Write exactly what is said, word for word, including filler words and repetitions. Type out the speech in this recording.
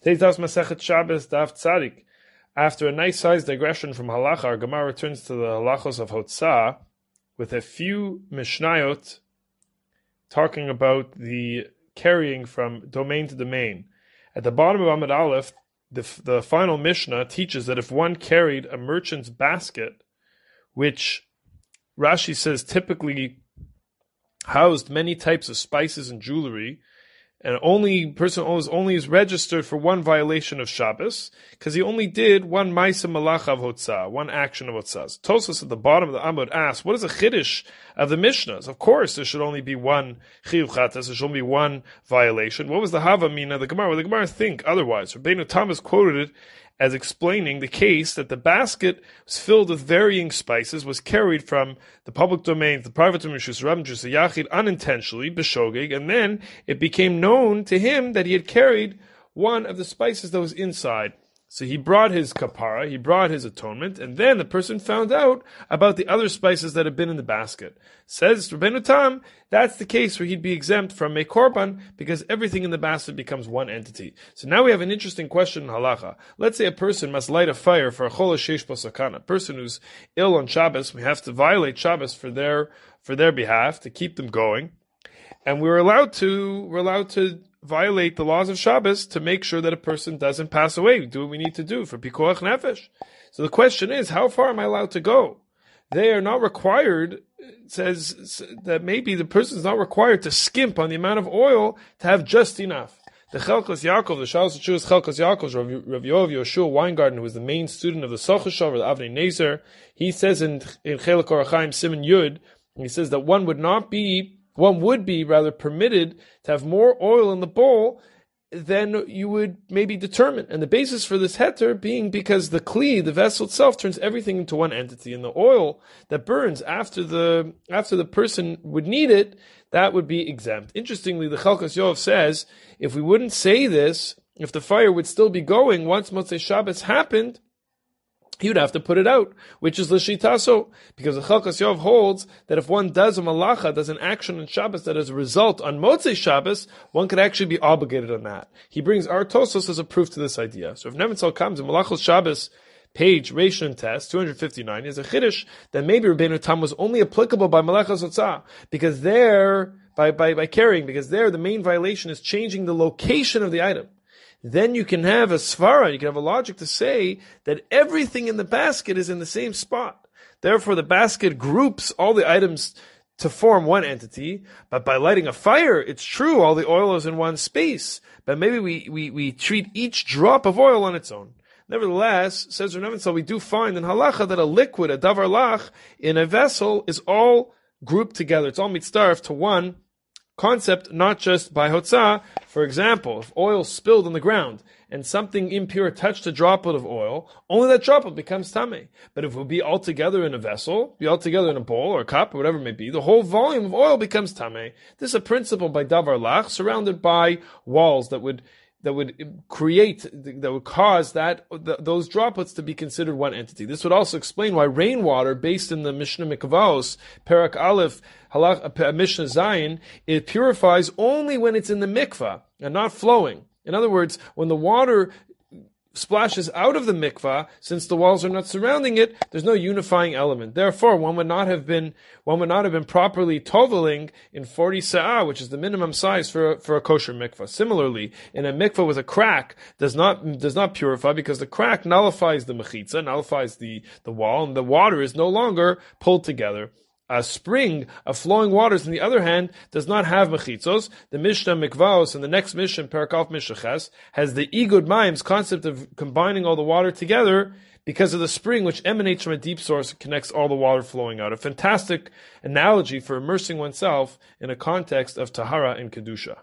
Teitas Masechet Shabbos Daf Tzadik. After a nice-sized digression from halacha, our Gemara returns to the halachos of Hotzah with a few mishnayot talking about the carrying from domain to domain. At the bottom of Amud Aleph, the, the final Mishnah teaches that if one carried a merchant's basket, which Rashi says typically housed many types of spices and jewelry, and only person owns only is registered for one violation of Shabbos, because he only did one Maisa Malacha of Hotzah, one action of Hotzah. Tosfos at the bottom of the Amud asks, what is the Chiddush of the Mishnahs? Of course, there should only be one Chiyuv Chatas, there should only be one violation. What was the Havamina of the Gemara? Well, the Gemara think otherwise. Rabbeinu Thomas quoted it as explaining the case that the basket was filled with varying spices, was carried from the public domain to the private domain, Shus Rabbin, Shus Yachid, unintentionally, b'shogeg, and then it became known to him that he had carried one of the spices that was inside. So he brought his kapara, he brought his atonement, and then the person found out about the other spices that had been in the basket. Says Rabbeinu Tam, that's the case where he'd be exempt from a korban because everything in the basket becomes one entity. So now we have an interesting question in halacha. Let's say a person must light a fire for a chol sheish bo sakana. A person who's ill on Shabbos, we have to violate Shabbos for their for their behalf to keep them going, and we're allowed to we're allowed to. violate the laws of Shabbos to make sure that a person doesn't pass away. We do what we need to do for Pikuach Nefesh. So the question is, how far am I allowed to go? They are not required, it says that maybe the person is not required to skimp on the amount of oil to have just enough. The Chelkas Yaakov, the Shalos Yeshua's Chelkas Yaakov, Rav Yoav Yoshua Weingarten, who was the main student of the Sochashov, or the Avnei Nezer, he says in, in Chelak Orachaim Siman Yud, he says that one would not be One would be rather permitted to have more oil in the bowl than you would maybe determine. And the basis for this heter being because the kli, the vessel itself, turns everything into one entity. And the oil that burns after the after the person would need it, that would be exempt. Interestingly, the Chelkas Yov says, if we wouldn't say this, if the fire would still be going once Motzei Shabbos happened, he would have to put it out, which is l'shitaso, because the Chelkas Yov holds that if one does a malacha, does an action on Shabbos that is a result on Motzei Shabbos, one could actually be obligated on that. He brings our Tosos as a proof to this idea. So if Nevitzal comes in Malachos Shabbos, page Ration Test, two hundred fifty-nine, is a chiddush that maybe Rabbeinu Tam was only applicable by Malachos Hotzah, because there, by, by, by carrying, because there the main violation is changing the location of the item. Then you can have a svara, you can have a logic to say that everything in the basket is in the same spot. Therefore, the basket groups all the items to form one entity, but by lighting a fire, it's true, all the oil is in one space. But maybe we, we, we treat each drop of oil on its own. Nevertheless, says Rav Nevitzal, we do find in halacha that a liquid, a davar lach, in a vessel is all grouped together. It's all mitzdarf to one concept, not just by hotzah. For example, if oil spilled on the ground and something impure touched a droplet of oil, only that droplet becomes tameh. But if it would be all together in a vessel, be all together in a bowl or a cup or whatever it may be, the whole volume of oil becomes tameh. This is a principle by davar lach, surrounded by walls that would that would create, that would cause that th- those droplets to be considered one entity. This would also explain why rainwater, based in the Mishnah Mikvaos, Perak Aleph, Halach, Mishnah Zayin, it purifies only when it's in the mikvah and not flowing. In other words, when the water splashes out of the mikvah, since the walls are not surrounding it, there's no unifying element. Therefore, one would not have been one would not have been properly toveling in forty sa'ah, which is the minimum size for for a kosher mikvah. Similarly, in a mikvah with a crack, does not does not purify because the crack nullifies the mechitza, nullifies the the wall, and the water is no longer pulled together. A spring of flowing waters, on the other hand, does not have mechitzos. The Mishnah Mikvaos and the next Mishnah, Perakaf Mishaches, has the Igud Maims concept of combining all the water together because of the spring which emanates from a deep source and connects all the water flowing out. A fantastic analogy for immersing oneself in a context of Tahara and Kedusha.